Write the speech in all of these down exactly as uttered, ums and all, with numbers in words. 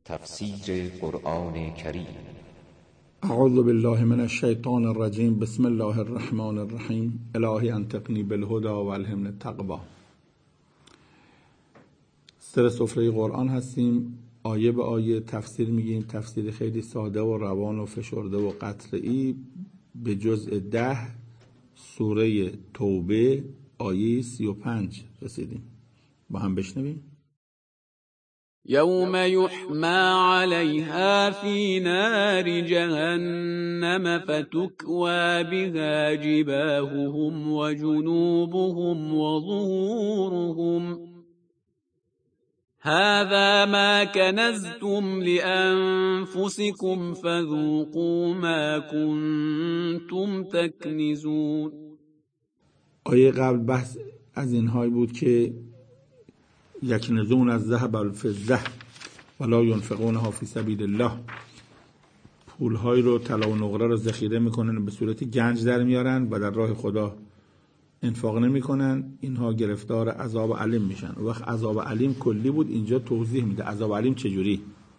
تفسیر قرآن کریم. اعوذ بالله من الشیطان الرجیم. بسم الله الرحمن الرحیم. الهی انطقنی بالهدی و الهمنی التقوی. سر سفره قرآن هستیم، آیه به آیه تفسیر میگیم. تفسیر خیلی ساده و روان و فشرده و قطعی. به جزء ده سوره توبه آیه سی و پنج رسیدیم. با هم بشنویم. یوم یحما علیها فی نار جهنم فتکوی بها جباههم و جنوبهم و ظهورهم هذا ما کنزتم لأنفسكم فذوقوا ما کنتم تکنزون. آیه قبل بحث از اینهایی بود که یکنزون از ذهب الفضه ولا ینفقونها فی سبیل الله، پولهای رو طلا و نقره رو ذخیره میکنن، به صورت گنج در میارن و در راه خدا انفاق نمیکنن. اینها گرفتار عذاب علیم میشن. وقت عذاب علیم کلی بود، اینجا توضیح میده عذاب علیم چجوری.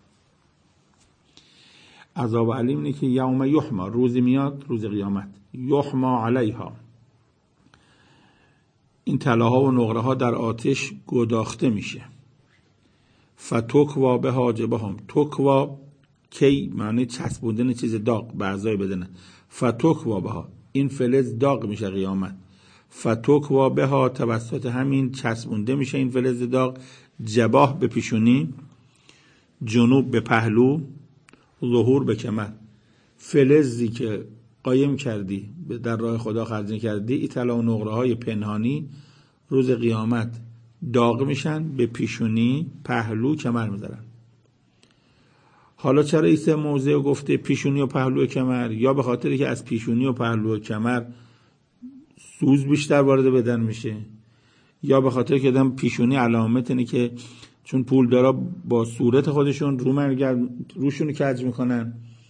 عذاب علیم اینه که یوم یحما، روزی میاد، روز قیامت، یحما علیها، این طلاها و نقره ها در آتش گداخته میشه. فتکوا بها جباههم، تکوا کی معنی چسبوندن چیز داغ به اعضای بدن. فتکوا بها، این فلز داغ میشه قیامت. فتکوا بها، توسط همین چسبونده میشه این فلز داغ. جباه به پیشونی، جنوب به پهلو، ظهور به کمر. فلزی که قایم کردی در راه خدا خرج کردی، این طلا و نقره های پنهانی روز قیامت داغ میشن، به پیشونی، پهلو، کمر میذارن. حالا چرا این سه موضع گفته پیشونی و پهلو و کمر؟ یا به خاطری که از پیشونی و پهلو و کمر سوز بیشتر وارد بدن میشه، یا به خاطر که آدم پیشونی علامت اینه که چون پول دارا با صورت خودشون رو مرگرد روشون کج میکنن،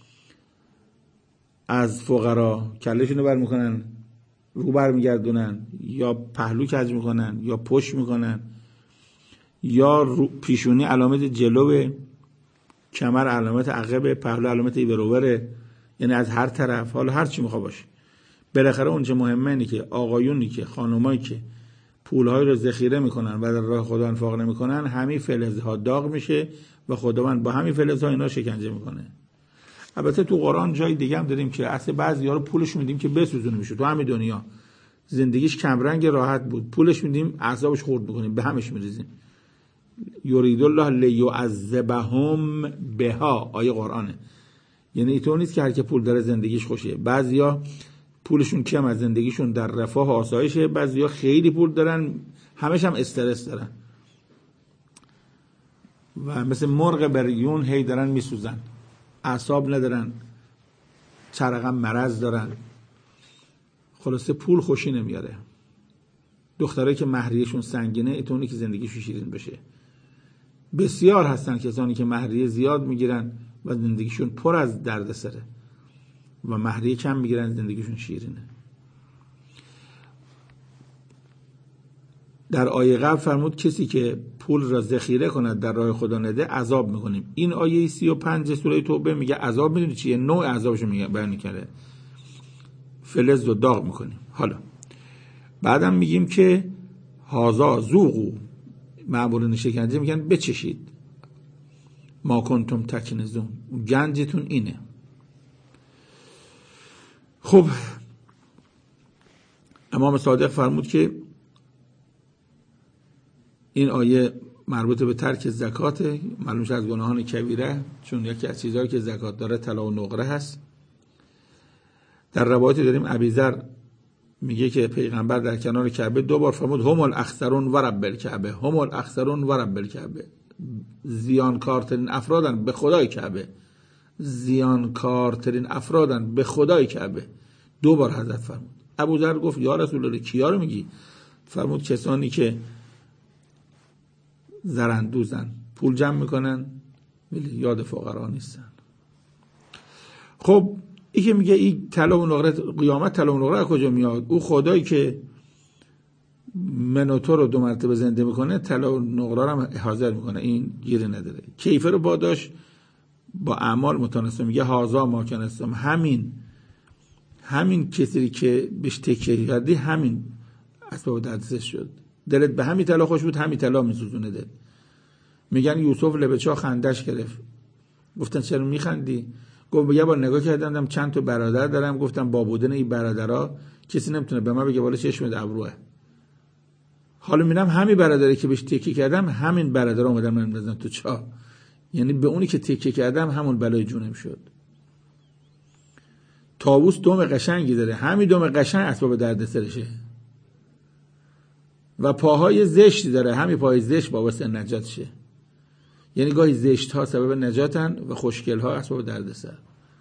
از فقرا کلشون رو بر میکنن رو بر میگردونن، یا پهلو کج میکنن، یا پشت میکنن، یا رو پیشونی علامت جلوه، کمر علامت عقبه، پهلو علامت ایبروره، یعنی از هر طرف. حالا هر چی میخوا باشه، بالاخره اون چه مهمه اینه که آقایونی که خانمایی که پولهای رو ذخیره میکنن و در راه خدا انفاق نمیکنن، همین فلزها داغ میشه و خداوند با همین فلزها اینا شکنجه میکنه. البته تو قرآن جای دیگه هم داریم که اصلا بعضی‌ها رو پولش میدیم که بسوزونه میشه. تو همین دنیا زندگیش کمرنگ راحت بود، پولش میدیم اعصابش خورد میکنیم، به همش میریزیم. یرید الله لیعذبهم بها، آیه قرآنه. یعنی اینطور نیست که هر که پول داره زندگیش خوشه. بعضیا پولشون کم از زندگیشون در رفاه و آسایشه، بعضیا خیلی پول دارن همش هم استرس دارن و مثل مرغ بریون هی دارن میسوزن، اعصاب ندارن، چرقم مرض دارن. خلاصه پول خوشی نمیاره. دخترایی که مهریهشون سنگینه، ایتونی که زندگیشون شیرین بشه. بسیار هستن کسانی که مهریه زیاد میگیرن و زندگیشون پر از دردسره و مهریه کم میگیرن زندگیشون شیرینه. در آیه قبل فرمود کسی که پول را ذخیره کند در راه خدا نده عذاب میکنیم. این آیه سی و پنج سوره توبه میگه عذاب. میدونی چیه؟ نوع عذابش میگه بیان کرده، فلز رو داغ میکنیم. حالا بعدم میگیم که هازا ذوقوا، مأمورین شکنجه میگن بچشید، ما کنتم تکنزون، گنجتون اینه. خب امام صادق فرمود که این آیه مربوط به ترک زکاته، معلوم شد از گناهان کبیره، چون یکی از چیزهایی که زکات داره طلا و نقره هست. در روایت داریم ابیذر میگه که پیغمبر در کنار کعبه دو بار فرمود هم الاخسرون و رب الکعبه، هم الاخسرون و رب الکعبه، زیانکارترین افرادن به خدای کعبه، زیانکارترین افرادن به خدای کعبه. دو بار حضرت فرمود. ابوذر گفت یا رسول الله کیا رو میگی؟ فرمود کسانی که زرندوزن، پول جمع میکنن ولی یاد فقرا نیستن. خب این که میگه این طلا و نقره قیامت، طلا و نقره کجا میاد؟ او خدایی که منوتو رو دو مرتبه زنده میکنه، طلا و نقره رو هم حاضر میکنه، این گیری نداره. کیفر رو باداش با اعمال متناسب، میگه هازا ما کنستم، همین همین کسی که بهش تکیه کردی همین اسباب دردسرش شد. دلت به همین طلا خوش بود، همین طلا میسوزونه دل. میگن یوسف لبچا خندش گرفت. گفتن چرا میخندی؟ گفت یه بار نگاه کردم دیدم چند تا برادر دارم، گفتم با بودن این برادرها کسی نمیتونه به من بگه بالا چشمت ابروه. حالا میبینم همین برادری که بهش تکیه کردم همین برادرها اومدن من بزنن تو چاه. یعنی به اونی که تکیه کردم همون بلای جونم شد. طاووس دم قشنگی داره، همین دم قشنگ اسباب دردسرشه. و پاهای زشتی داره، همین پاهای زشت باعث نجاتشه. یعنی گاهی زشت ها سبب نجاتن و خوشگل ها اسباب دردسر.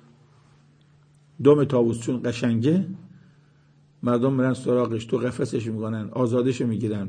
دم طاووس چون قشنگه مردم میرن سراغش، تو قفسش میکنن، آزادش میگیرن.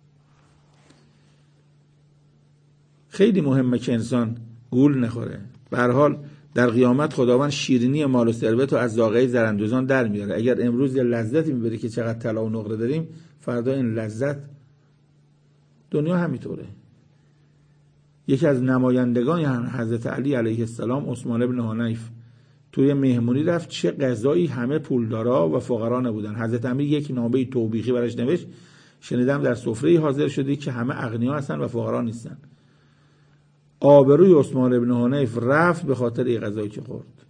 خیلی مهمه که انسان گول نخوره. به هر حال در قیامت خداوند شیرینی مال و ثروت رو از ذائقه زراندوزان در میاره. اگر امروز یه لذتی میبری که چقدر طلا و نقره داریم، فردا این لذت دنیا همینطوره. یکی از نمایندگان یعنی حضرت علی علیه السلام، عثمان بن حنیف، توی مهمونی رفت، چه غذایی، همه پولدارا و فقرا نبودن. حضرت امیر یک نامه توبیخی براش نوشت، شنیدم در سفره حاضر شدی که همه اغنیا هستن و فقرا نیستن. آبروی عثمان بن حنیف رفت به خاطر این غذایی که خورد.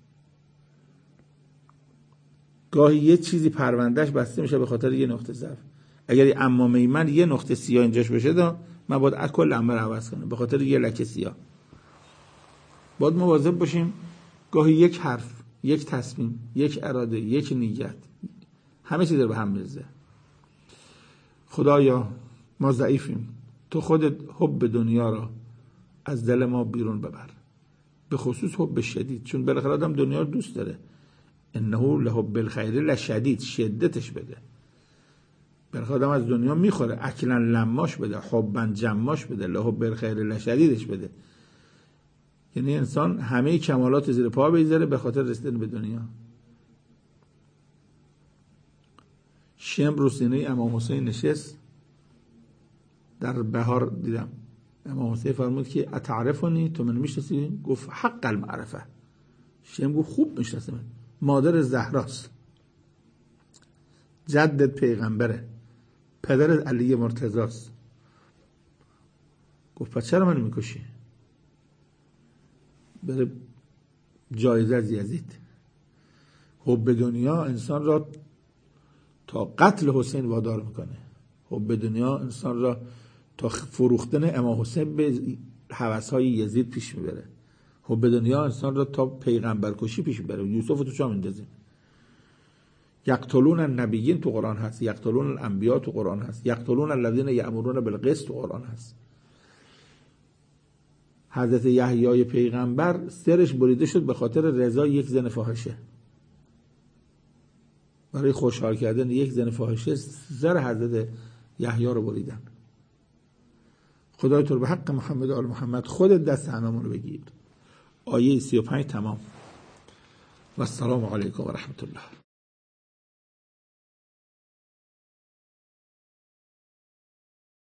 گاهی یه چیزی پروندهش بسته میشه به خاطر یه نقطه ضعف. اگر عمامه من یه نقطه سیاه اینجاش بشه دا من باید کل عمه رو عوض کنم به خاطر یه لکه سیاه. باید مواظب باشیم. گاهی یک حرف، یک تصمیم، یک اراده، یک نیت، همه چیز رو به هم می‌ریزه. خدایا ما ضعیفیم، تو خودت حب دنیا را از دل ما بیرون ببر، به خصوص حب شدید، چون بالاخره آدم دنیا رو دوست داره. انه لحب الخیر لشدید، شدتش بده. بالاخره آدم از دنیا میخوره، اکلا لماش بده، حبا جماش بده، لحب الخیر لشدیدش بده. یعنی انسان همه کمالات زیر پا بگذاره به خاطر رسیدن به دنیا. شمر رو سینه امام حسین نشست، در بهار دیدم امام حسین فرمود که اتعرفنی، تو من میشناسی؟ گفت حق المعرفه. شمر گفت خوب میشناسم، مادر زهراست، جدت پیغمبره، پدرت علی مرتضاست. گفت پس چرا من میکشی؟ بره جایزه از یزید. حب دنیا انسان را تا قتل حسین وادار میکنه. حب دنیا انسان را تا فروختن امام حسین به هوس‌های یزید پیش میبره. حب دنیا انسان را تا پیغمبر کشی پیش میبره. یوسف تو چا میندازیم؟ یقتلون النبیین تو قرآن هست، یقتلون الانبیا تو قرآن هست، یقتلون الذین یأمرون بالقسط تو قرآن هست. حضرت یحیی پیغمبر سرش بریده شد به خاطر رضا یک زن فاحشه. برای خوشحال کردن یک زن فاحشه سر حضرت یحیی رو بریدن. خدای تو رو به حق محمد آل محمد خودت دست هممون رو بگیر. آیه سی و پنج تمام. و السلام علیکم و رحمت الله.